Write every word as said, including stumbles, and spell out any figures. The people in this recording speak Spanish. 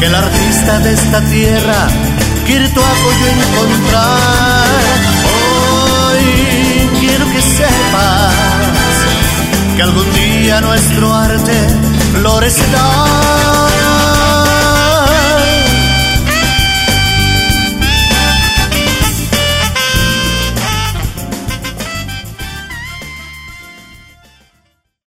que el artista de esta tierra quiere tu apoyo encontrar. Hoy quiero que sepas que algún día nuestro arte florecerá.